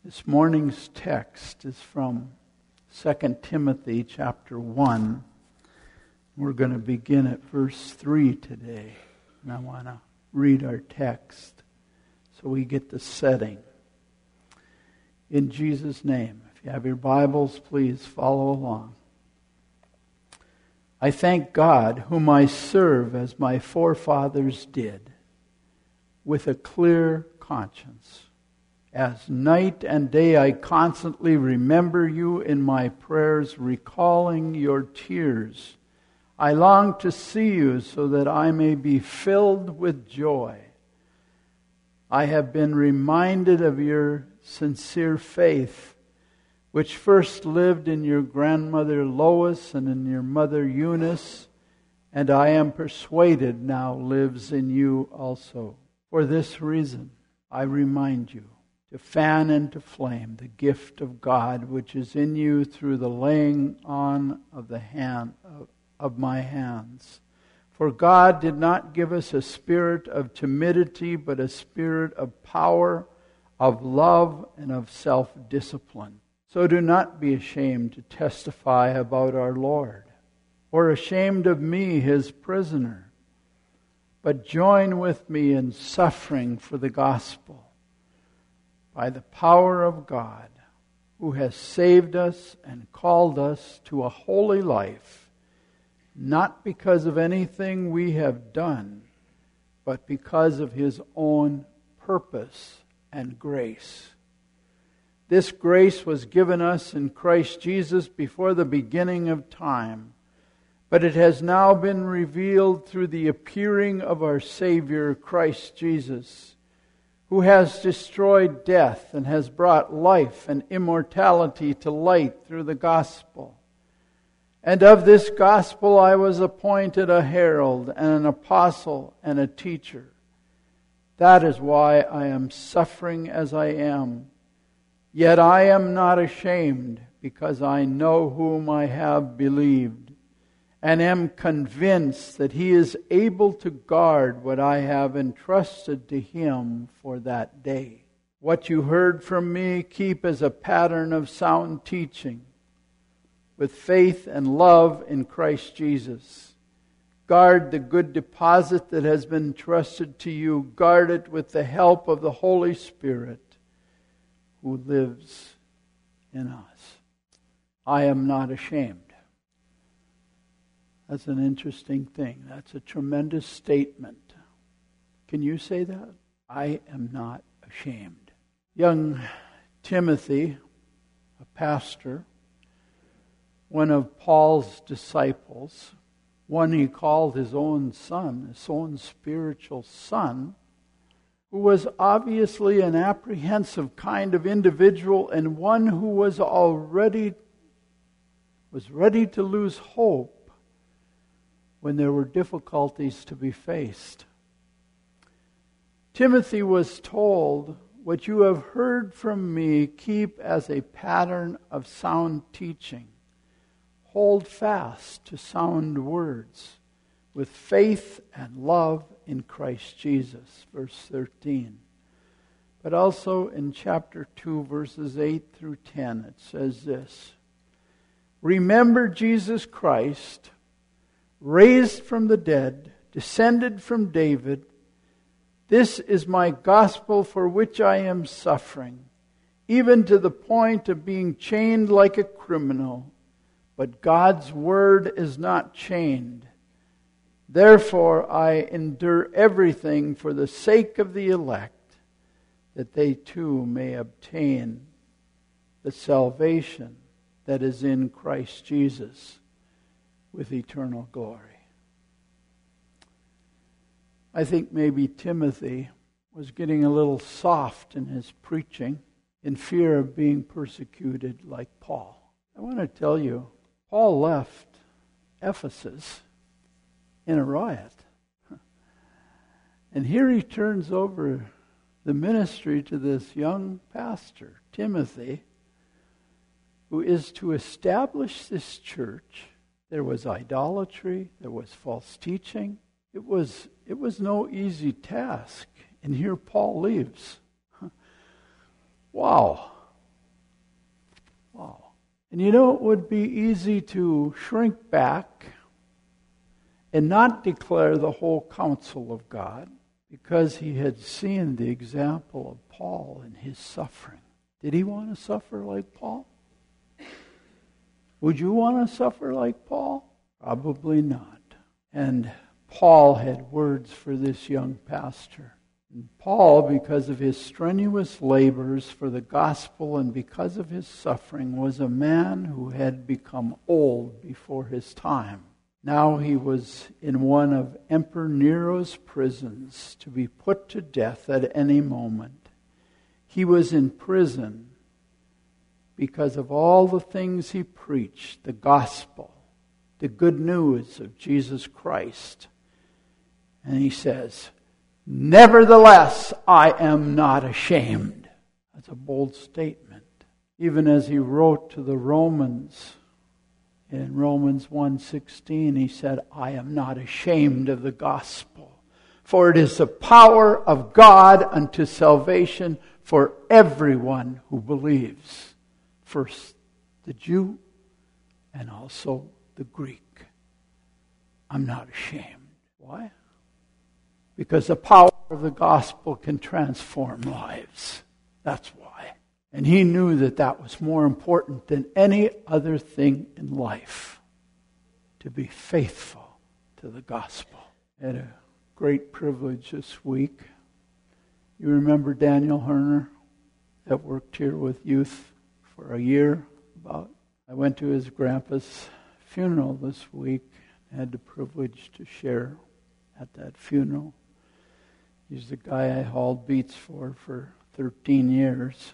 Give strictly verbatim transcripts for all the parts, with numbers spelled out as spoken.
This morning's text is from Second Timothy chapter one. We're going to begin at verse three today. And I want to read our text so we get the setting. In Jesus' name, if you have your Bibles, please follow along. I thank God, whom I serve as my forefathers did, with a clear conscience. As night and day I constantly remember you in my prayers, recalling your tears. I long to see you so that I may be filled with joy. I have been reminded of your sincere faith, which first lived in your grandmother Lois and in your mother Eunice, and I am persuaded now lives in you also. For this reason, I remind you to fan into flame the gift of God which is in you through the laying on of the hand of, of my hands. For God did not give us a spirit of timidity, but a spirit of power, of love, and of self-discipline. So do not be ashamed to testify about our Lord, or ashamed of me, his prisoner, but join with me in suffering for the gospel, by the power of God, who has saved us and called us to a holy life, not because of anything we have done, but because of his own purpose and grace. This grace was given us in Christ Jesus before the beginning of time, but it has now been revealed through the appearing of our Savior, Christ Jesus, who has destroyed death and has brought life and immortality to light through the gospel. And of this gospel I was appointed a herald and an apostle and a teacher. That is why I am suffering as I am. Yet I am not ashamed, because I know whom I have believed, and am convinced that he is able to guard what I have entrusted to him for that day. What you heard from me, keep as a pattern of sound teaching, with faith and love in Christ Jesus. Guard the good deposit that has been entrusted to you. Guard it with the help of the Holy Spirit who lives in us. I am not ashamed. That's an interesting thing. That's a tremendous statement. Can you say that? I am not ashamed. Young Timothy, a pastor, one of Paul's disciples, one he called his own son, his own spiritual son, who was obviously an apprehensive kind of individual and one who was already was ready to lose hope when there were difficulties to be faced. Timothy was told, what you have heard from me, keep as a pattern of sound teaching. Hold fast to sound words with faith and love in Christ Jesus. Verse thirteen. But also in chapter two, verses eight through ten, it says this. Remember Jesus Christ, raised from the dead, descended from David. This is my gospel for which I am suffering, even to the point of being chained like a criminal. But God's word is not chained. Therefore I endure everything for the sake of the elect, that they too may obtain the salvation that is in Christ Jesus, with eternal glory. I think maybe Timothy was getting a little soft in his preaching in fear of being persecuted like Paul. I want to tell you, Paul left Ephesus in a riot. And here he turns over the ministry to this young pastor, Timothy, who is to establish this church. There was idolatry. There was false teaching. It was, it was no easy task. And here Paul leaves. Wow. And you know, it would be easy to shrink back and not declare the whole counsel of God because he had seen the example of Paul in his suffering. Did he want to suffer like Paul? Would you want to suffer like Paul? Probably not. And Paul had words for this young pastor. And Paul, because of his strenuous labors for the gospel and because of his suffering, was a man who had become old before his time. Now he was in one of Emperor Nero's prisons to be put to death at any moment. He was in prison because of all the things he preached, the gospel, the good news of Jesus Christ. And he says, "Nevertheless, I am not ashamed." That's a bold statement. Even as he wrote to the Romans, in Romans one sixteen, he said, "I am not ashamed of the gospel, for it is the power of God unto salvation for everyone who believes, first the Jew and also the Greek." I'm not ashamed. Why? Because the power of the gospel can transform lives. That's why. And he knew that that was more important than any other thing in life, to be faithful to the gospel. I had a great privilege this week. You remember Daniel Herner that worked here with youth for a year about? I went to his grandpa's funeral this week. I had the privilege to share at that funeral. He's the guy I hauled beats for for thirteen years.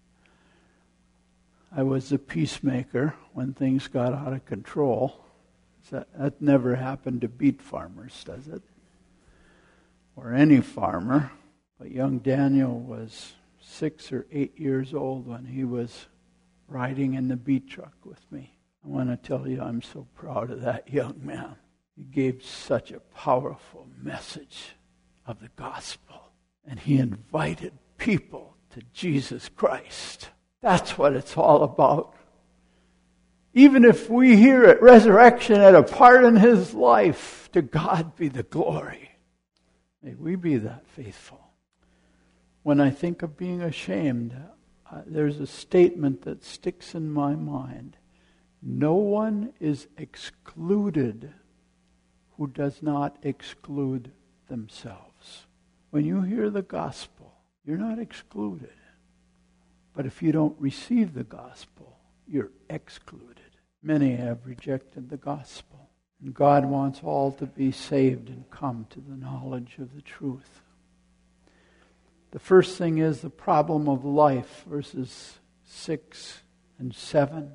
I was the peacemaker when things got out of control. That, that never happened to beet farmers, does it? Or any farmer. But young Daniel was six or eight years old when he was riding in the beet truck with me. I want to tell you, I'm so proud of that young man. He gave such a powerful message of the gospel. And he invited people to Jesus Christ. That's what it's all about. Even if we here at Resurrection had a part in his life, to God be the glory. May we be that faithful. When I think of being ashamed, uh, there's a statement that sticks in my mind. No one is excluded who does not exclude themselves. When you hear the gospel, you're not excluded. But if you don't receive the gospel, you're excluded. Many have rejected the gospel. And God wants all to be saved and come to the knowledge of the truth. The first thing is the problem of life, verses six and seven.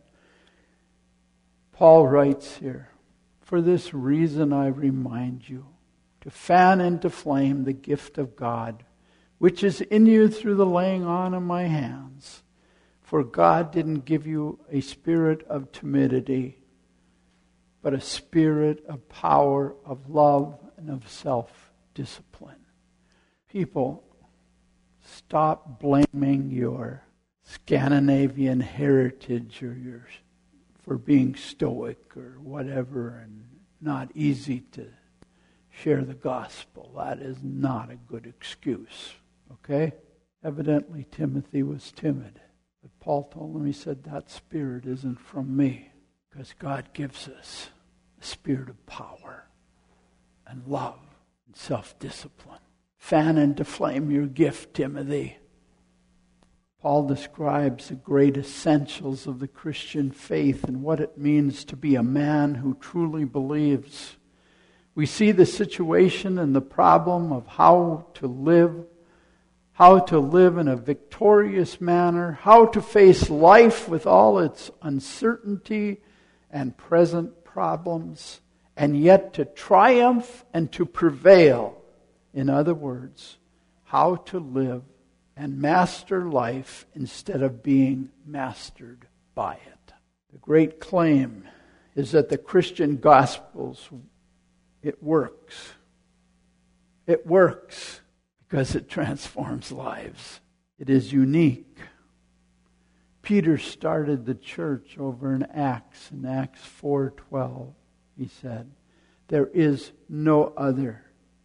Paul writes here, "For this reason I remind you, to fan into flame the gift of God, which is in you through the laying on of my hands. For God didn't give you a spirit of timidity, but a spirit of power, of love, and of self-discipline." People, stop blaming your Scandinavian heritage or your for being stoic or whatever and not easy to share the gospel. That is not a good excuse. Okay? Evidently Timothy was timid. But Paul told him, he said, that spirit isn't from me. Because God gives us a spirit of power and love and self-discipline. Fan into flame your gift, Timothy. Paul describes the great essentials of the Christian faith and what it means to be a man who truly believes. We see the situation and the problem of how to live, how to live in a victorious manner, how to face life with all its uncertainty and present problems, and yet to triumph and to prevail. In other words, how to live and master life instead of being mastered by it. The great claim is that the Christian Gospels, it works. It works because it transforms lives. It is unique. Peter started the church over in Acts, in Acts four twelve. He said, there is no other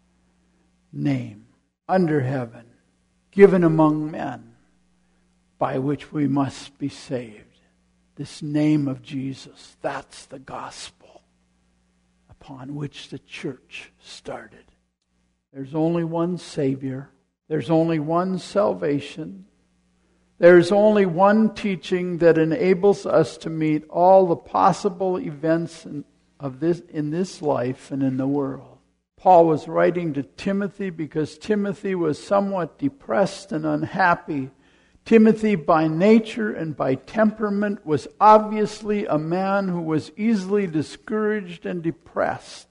name under heaven given among men by which we must be saved. This name of Jesus, that's the gospel upon which the church started. There's only one Savior. There's only one salvation. There's only one teaching that enables us to meet all the possible events in, of this, in this life and in the world. Paul was writing to Timothy because Timothy was somewhat depressed and unhappy. Timothy, by nature and by temperament, was obviously a man who was easily discouraged and depressed.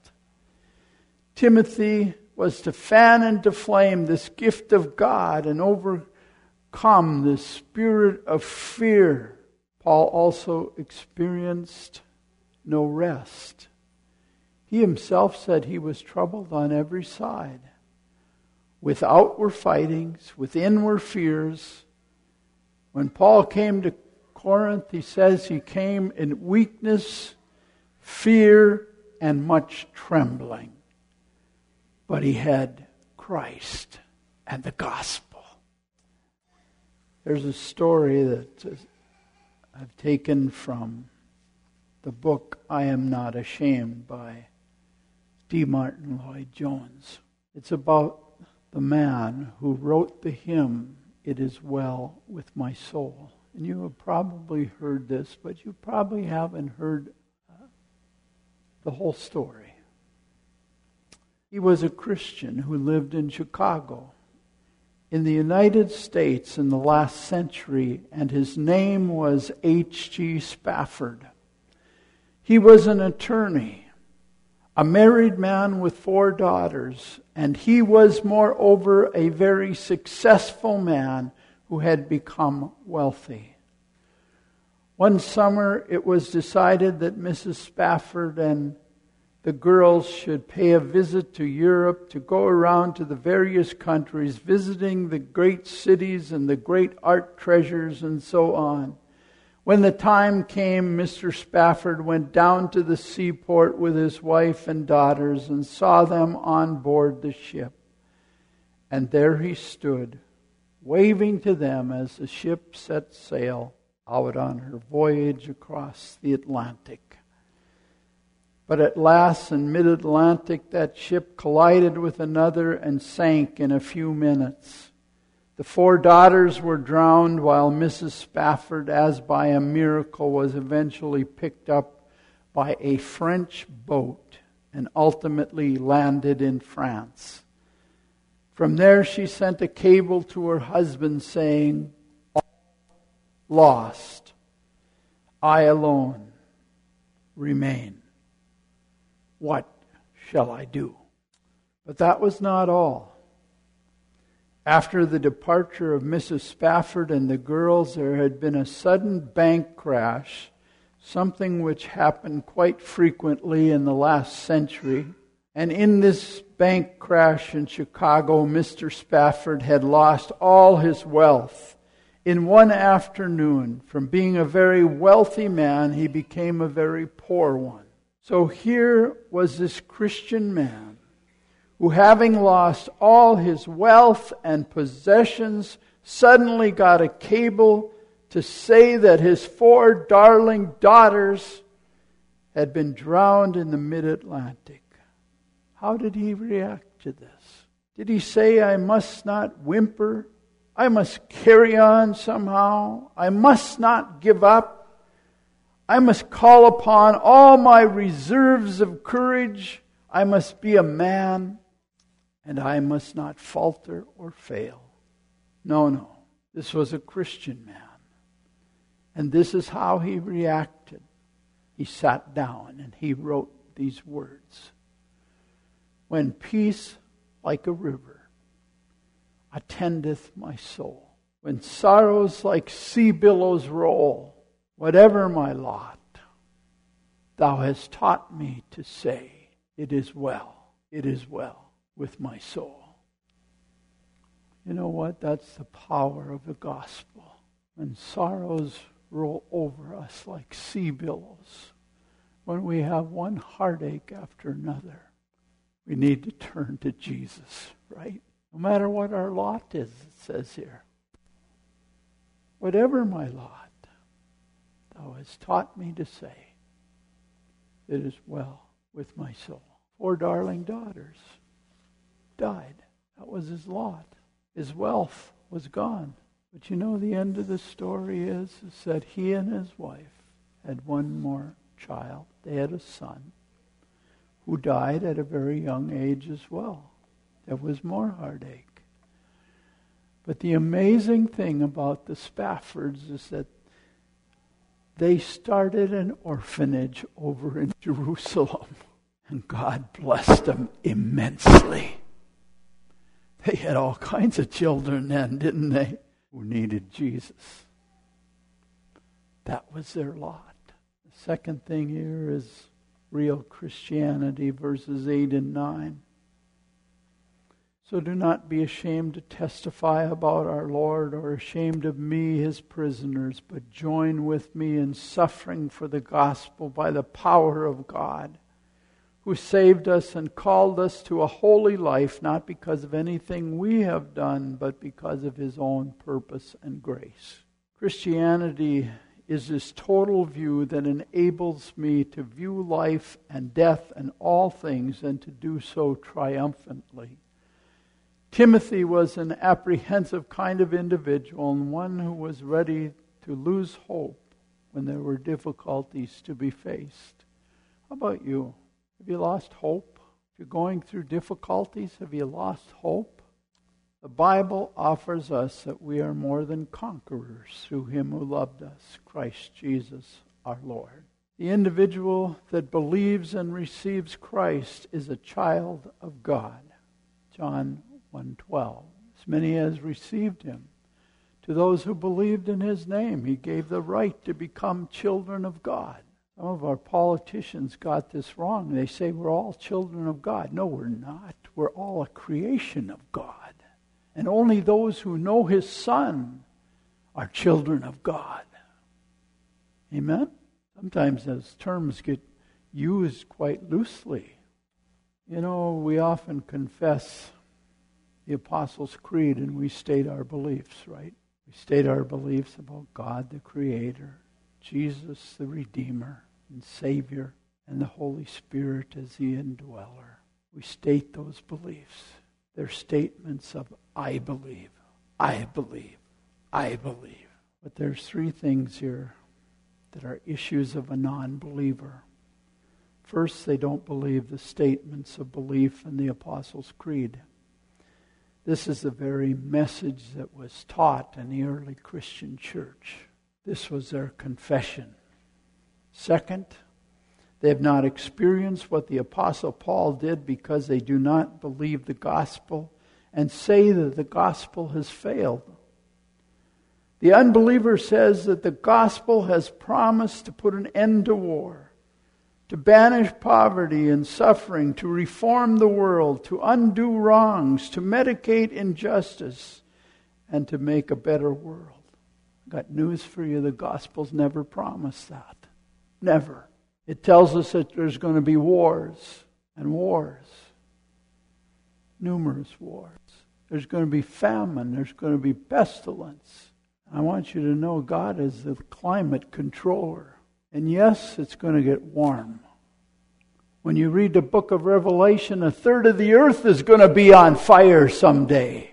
Timothy was to fan into flame this gift of God and overcome the spirit of fear. Paul also experienced no rest. He himself said he was troubled on every side. Without were fightings, within were fears. When Paul came to Corinth, he says he came in weakness, fear, and much trembling. But he had Christ and the gospel. There's a story that I've taken from the book I Am Not Ashamed by D. Martin Lloyd-Jones. It's about the man who wrote the hymn, It Is Well With My Soul. And you have probably heard this, but you probably haven't heard uh, the whole story. He was a Christian who lived in Chicago, in the United States in the last century, and his name was H G Spafford. He was an attorney, a married man with four daughters, and he was, moreover, a very successful man who had become wealthy. One summer, it was decided that Missus Spafford and the girls should pay a visit to Europe, to go around to the various countries, visiting the great cities and the great art treasures and so on. When the time came, Mister Spafford went down to the seaport with his wife and daughters and saw them on board the ship. And there he stood, waving to them as the ship set sail out on her voyage across the Atlantic. But at last, in mid-Atlantic, that ship collided with another and sank in a few minutes. The four daughters were drowned, while Missus Spafford, as by a miracle, was eventually picked up by a French boat and ultimately landed in France. From there, she sent a cable to her husband saying, "All lost. I alone remain. What shall I do?" But that was not all. After the departure of Missus Spafford and the girls, there had been a sudden bank crash, something which happened quite frequently in the last century. And in this bank crash in Chicago, Mister Spafford had lost all his wealth. In one afternoon, from being a very wealthy man, he became a very poor one. So here was this Christian man who, having lost all his wealth and possessions, suddenly got a cable to say that his four darling daughters had been drowned in the mid-Atlantic. How did he react to this? Did he say, "I must not whimper. I must carry on somehow. I must not give up. I must call upon all my reserves of courage. I must be a man, and I must not falter or fail"? No, no. This was a Christian man. And this is how he reacted. He sat down and he wrote these words. "When peace like a river attendeth my soul, when sorrows like sea billows roll, whatever my lot, thou hast taught me to say, it is well, it is well with my soul." You know what? That's the power of the gospel. When sorrows roll over us like sea billows, when we have one heartache after another, we need to turn to Jesus, right? No matter what our lot is, it says here. Whatever my lot, thou hast taught me to say, it is well with my soul. Four darling daughters died. That was his lot. His wealth was gone. But you know, the end of the story is, is that he and his wife had one more child. They had a son who died at a very young age as well. There was more heartache. But the amazing thing about the Spaffords is that they started an orphanage over in Jerusalem, and God blessed them immensely. They had all kinds of children then, didn't they, who needed Jesus. That was their lot. The second thing here is real Christianity, verses eight and nine. So do not be ashamed to testify about our Lord, or ashamed of me, his prisoners, but join with me in suffering for the gospel by the power of God, who saved us and called us to a holy life, not because of anything we have done, but because of his own purpose and grace. Christianity is this total view that enables me to view life and death and all things, and to do so triumphantly. Timothy was an apprehensive kind of individual, and one who was ready to lose hope when there were difficulties to be faced. How about you? Have you lost hope? If you're going through difficulties, have you lost hope? The Bible offers us that we are more than conquerors through him who loved us, Christ Jesus our Lord. The individual that believes and receives Christ is a child of God. John one twelve. As many as received him, to those who believed in his name, he gave the right to become children of God. Some of our politicians got this wrong. They say we're all children of God. No, we're not. We're all a creation of God. And only those who know his Son are children of God. Amen? Sometimes those terms get used quite loosely. You know, we often confess the Apostles' Creed, and we state our beliefs, right? We state our beliefs about God the Creator, Jesus the Redeemer and Savior, and the Holy Spirit as the indweller. We state those beliefs. They're statements of I believe, I believe, I believe. But there's three things here that are issues of a non-believer. First, they don't believe the statements of belief in the Apostles' Creed. This is the very message that was taught in the early Christian church. This was their confession. Second, they have not experienced what the Apostle Paul did because they do not believe the gospel and say that the gospel has failed. The unbeliever says that the gospel has promised to put an end to war, to banish poverty and suffering, to reform the world, to undo wrongs, to medicate injustice, and to make a better world. I've got news for you. The gospel's never promised that. Never. It tells us that there's going to be wars and wars. Numerous wars. There's going to be famine. There's going to be pestilence. I want you to know God is the climate controller. And yes, it's going to get warm. When you read the book of Revelation, a third of the earth is going to be on fire someday.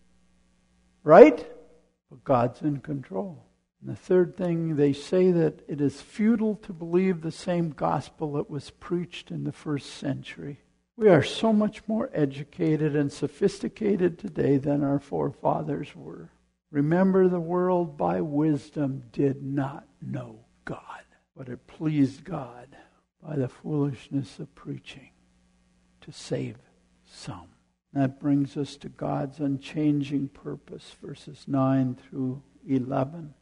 Right? But God's in control. And the third thing, they say that it is futile to believe the same gospel that was preached in the first century. We are so much more educated and sophisticated today than our forefathers were. Remember, the world by wisdom did not know God, but it pleased God by the foolishness of preaching to save some. That brings us to God's unchanging purpose, verses nine through eleven.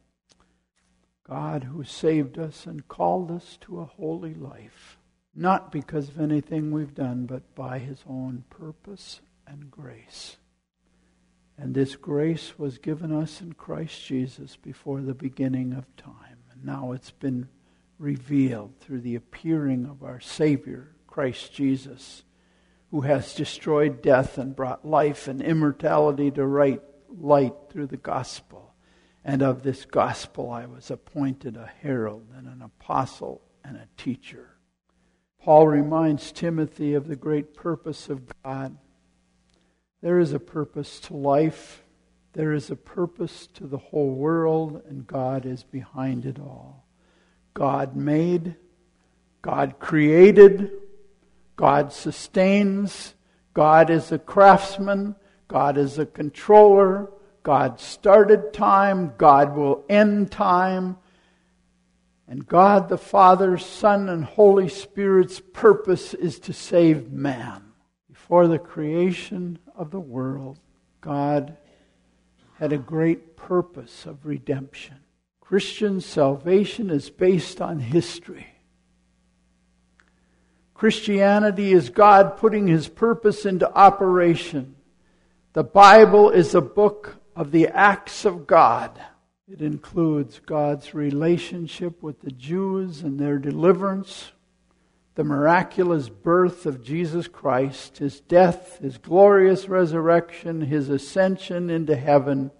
God who saved us and called us to a holy life, not because of anything we've done, but by his own purpose and grace. And this grace was given us in Christ Jesus before the beginning of time. Now it's been revealed through the appearing of our Savior, Christ Jesus, who has destroyed death and brought life and immortality to right light through the gospel. And of this gospel I was appointed a herald and an apostle and a teacher. Paul reminds Timothy of the great purpose of God. There is a purpose to life. There is a purpose to the whole world, and God is behind it all. God made, God created, God sustains, God is a craftsman, God is a controller, God started time, God will end time, and God the Father, Son, and Holy Spirit's purpose is to save man. Before the creation of the world, God had a great purpose of redemption. Christian salvation is based on history. Christianity is God putting His purpose into operation. The Bible is a book of the acts of God. It includes God's relationship with the Jews and their deliverance, the miraculous birth of Jesus Christ, His death, His glorious resurrection, His ascension into heaven,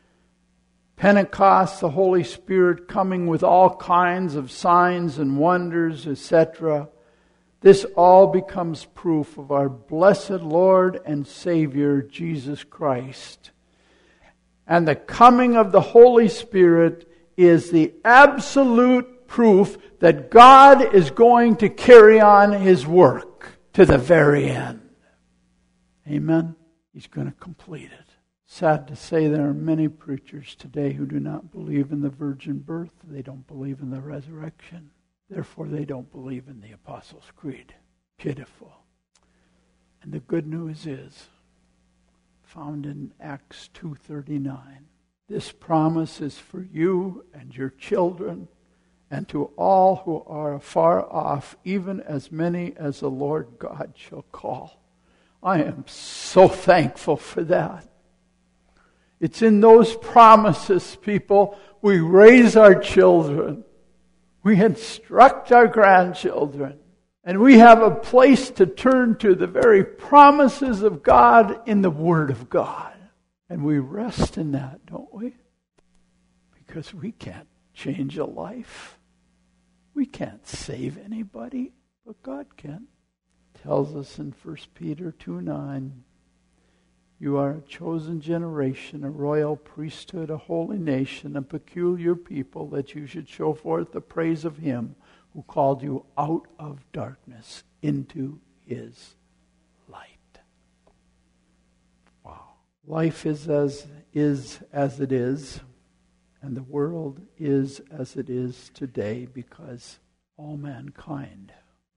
Pentecost, the Holy Spirit coming with all kinds of signs and wonders, et cetera. This all becomes proof of our blessed Lord and Savior, Jesus Christ. And the coming of the Holy Spirit is the absolute proof that God is going to carry on His work to the very end. Amen? He's going to complete it. Sad to say there are many preachers today who do not believe in the virgin birth. They don't believe in the resurrection. Therefore, they don't believe in the Apostles' Creed. Pitiful. And the good news is found in Acts two thirty-nine. This promise is for you and your children and to all who are afar off, even as many as the Lord God shall call. I am so thankful for that. It's in those promises, people, we raise our children. We instruct our grandchildren. And we have a place to turn to, the very promises of God in the Word of God. And we rest in that, don't we? Because we can't change a life. We can't save anybody, but God can. It tells us in First Peter two nine, you are a chosen generation, a royal priesthood, a holy nation, a peculiar people, that you should show forth the praise of Him who called you out of darkness into His light. Wow. Life is as is as it is, and the world is as it is today because all mankind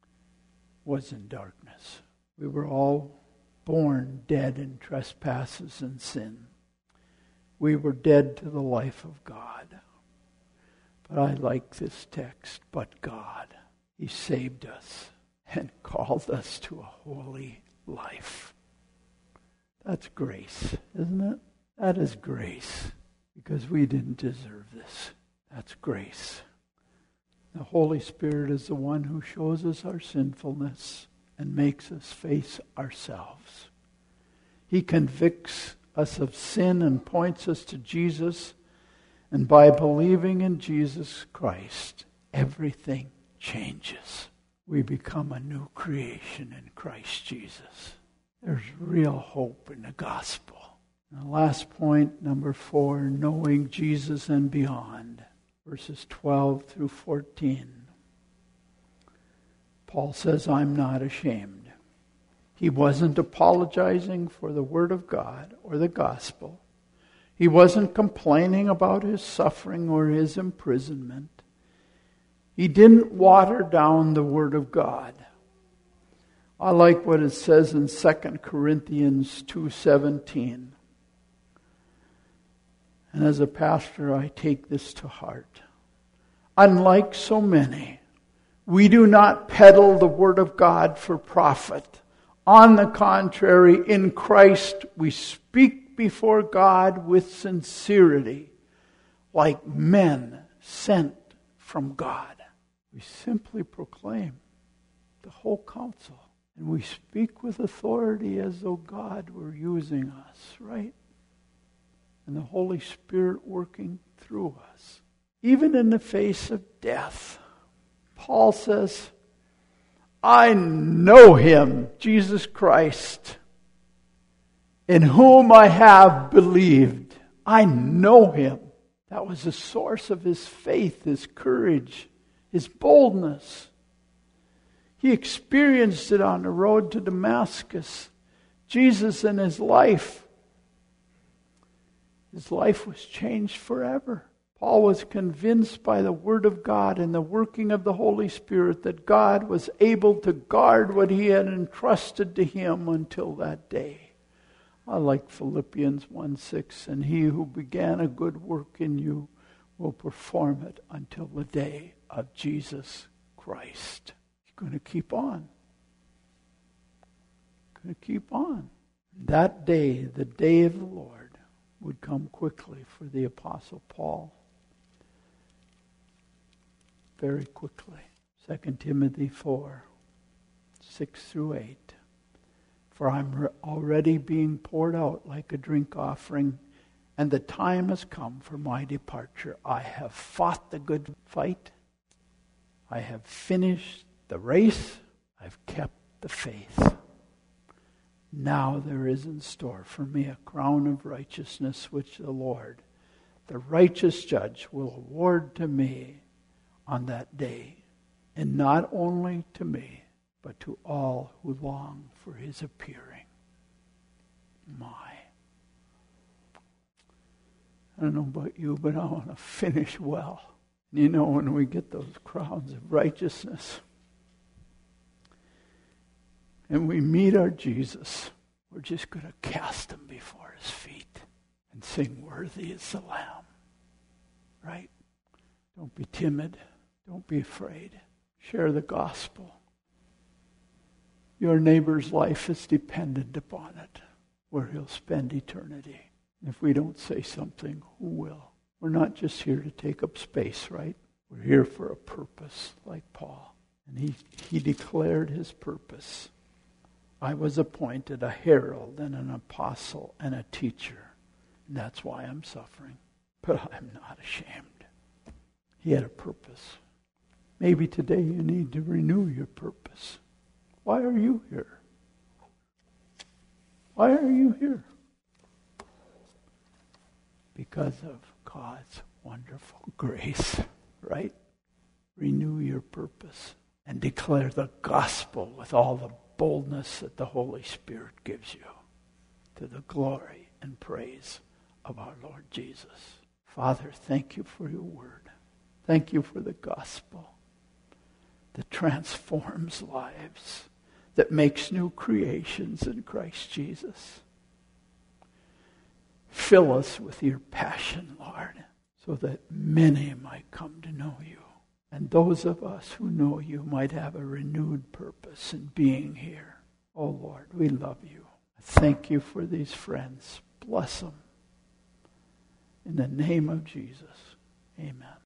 was in darkness. We were all born dead in trespasses and sin. We were dead to the life of God. But I like this text, but God, He saved us and called us to a holy life. That's grace, isn't it? That is grace, because we didn't deserve this. That's grace. The Holy Spirit is the one who shows us our sinfulness and makes us face ourselves. He convicts us of sin and points us to Jesus. And by believing in Jesus Christ, everything changes. We become a new creation in Christ Jesus. There's real hope in the gospel. And the last point, number four, knowing Jesus and beyond. Verses twelve through fourteen. Paul says, I'm not ashamed. He wasn't apologizing for the Word of God or the gospel. He wasn't complaining about his suffering or his imprisonment. He didn't water down the Word of God. I like what it says in Second Corinthians two seventeen. And as a pastor, I take this to heart. Unlike so many, we do not peddle the Word of God for profit. On the contrary, in Christ we speak before God with sincerity, like men sent from God. We simply proclaim the whole counsel. And we speak with authority as though God were using us, right? And the Holy Spirit working through us. Even in the face of death, Paul says, I know him, Jesus Christ, in whom I have believed. I know him. That was the source of his faith, his courage, his boldness. He experienced it on the road to Damascus. Jesus and his life. His life was changed forever. Paul was convinced by the Word of God and the working of the Holy Spirit that God was able to guard what he had entrusted to him until that day. I like Philippians one six, and he who began a good work in you will perform it until the day of Jesus Christ. He's going to keep on. Going to keep on. That day, the day of the Lord, would come quickly for the Apostle Paul. Very quickly. Second Timothy four, six through eight. For I'm re- already being poured out like a drink offering, and the time has come for my departure. I have fought the good fight. I have finished the race. I've kept the faith. Now there is in store for me a crown of righteousness, which the Lord, the righteous judge, will award to me on that day, and not only to me, but to all who long for his appearing. My. I don't know about you, but I want to finish well. You know, when we get those crowns of righteousness, and we meet our Jesus, we're just going to cast him before his feet and sing, worthy is the Lamb. Right? Don't be timid. Don't be afraid. Share the gospel. Your neighbor's life is dependent upon it, where he'll spend eternity. If we don't say something, who will? We're not just here to take up space, right? We're here for a purpose, like Paul. And he, he declared his purpose. I was appointed a herald and an apostle and a teacher. And that's why I'm suffering. But I'm not ashamed. He had a purpose. Maybe today you need to renew your purpose. Why are you here? Why are you here? Because of God's wonderful grace, right? Renew your purpose and declare the gospel with all the boldness that the Holy Spirit gives you, to the glory and praise of our Lord Jesus. Father, thank you for your word. Thank you for the gospel that transforms lives, that makes new creations in Christ Jesus. Fill us with your passion, Lord, so that many might come to know you. And those of us who know you might have a renewed purpose in being here. Oh, Lord, we love you. Thank you for these friends. Bless them. In the name of Jesus, amen.